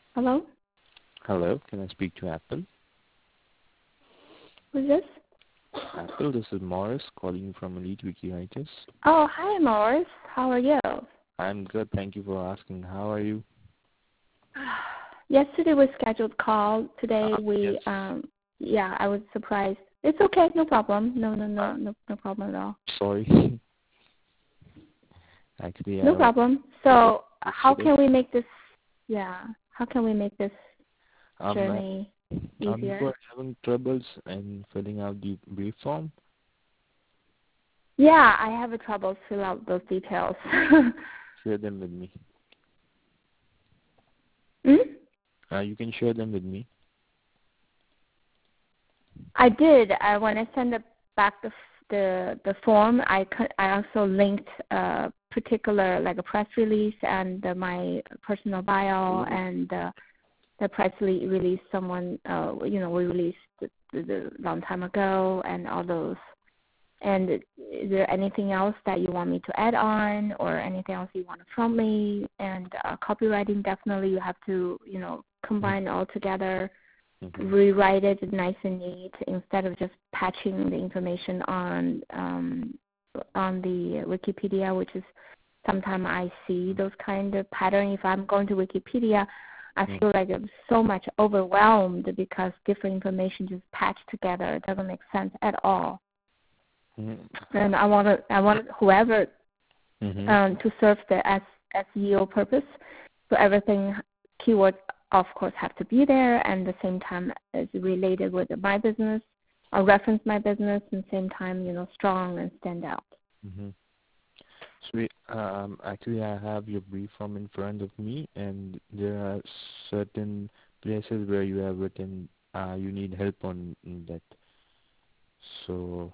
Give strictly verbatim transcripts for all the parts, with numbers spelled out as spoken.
Hello? Hello, can I speak to Apple? Who's this? Apple, this is Morris calling from Elite Wikinitis. Oh, hi, Morris. How are you? I'm good, thank you for asking. How are you? Yesterday was scheduled call. Today Uh, yes. we, um, yeah, I was surprised. It's okay, no problem. No, no, no, Uh, no, no problem at all. sorry. Actually, No I was problem. So, how yesterday. can we make this? Yeah, how can we make this Um, uh, journey um, you easier? were having troubles in filling out the brief form. Yeah, I have a trouble to fill out those details. Share them with me. hmm? Uh, you can share them with me. I did. I when I sent it back the the the form, I co- I also linked a particular like a press release and uh, my personal bio and uh, the press rele- release someone uh you know we released the, the, the long time ago and all those. And is there anything else that you want me to add on or anything else you want from me? And uh, copywriting definitely you have to you know combine all together, Mm-hmm. rewrite it nice and neat instead of just patching the information on um, on the Wikipedia, which is sometimes I see those kind of pattern. If I'm going to Wikipedia, I feel like I'm so much overwhelmed because different information just patched together. It doesn't make sense at all. Mm-hmm. And I want to, I want whoever Mm-hmm. um, to serve the S E O purpose. So everything keyword of course have to be there, and at the same time is related with my business or reference my business, and same time you know strong and stand out. Mm-hmm. Sweet. Um, actually, I have your brief form in front of me, and there are certain places where you have written uh, you need help on that. So,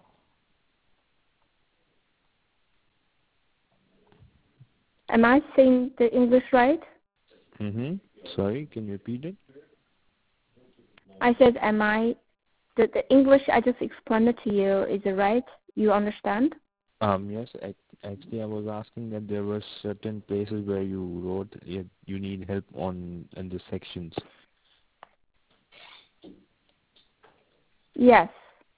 Am I saying the English right? mm-hmm. Sorry, can you repeat it? I said, am I the, the English I just explained it to you? Is it right? You understand? Um, yes, ac- actually, I was asking that there were certain places where you wrote you, you need help on in the sections, Yes.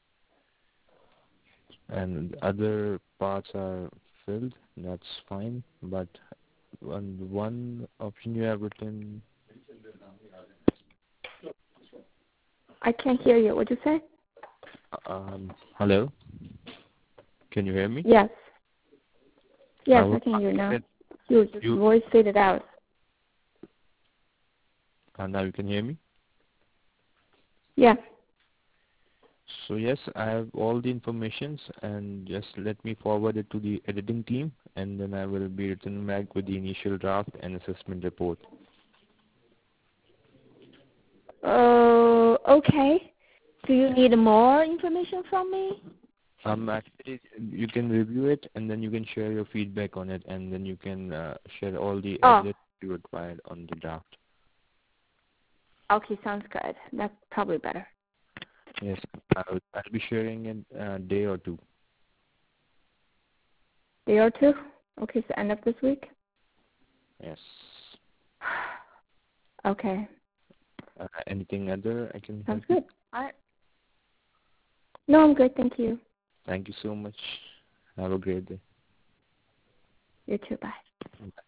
and other parts are filled. That's fine, but on the one option you have written, I can't hear you. What'd you say? um, hello, can you hear me? Yes. I Yes, was I can hear you asking now. that You just you, voice faded out. uh, now you can hear me? Yeah. So yes, I have all the informations, and just let me forward it to the editing team, and then I will be written back with the initial draft and assessment report. Oh, uh, okay. Do you need more information from me? Um, actually, you can review it, and then you can share your feedback on it, and then you can uh, share all the Oh, edits you required on the draft. okay, sounds good. That's probably better. Yes, I'll, I'll be sharing in a day or two. Day or two? Okay, so end of this week? Yes. Okay, Uh, anything other I can sounds help you? good. All right. No, I'm good. Thank you. Thank you so much. Have a great day. You too. Bye. Bye.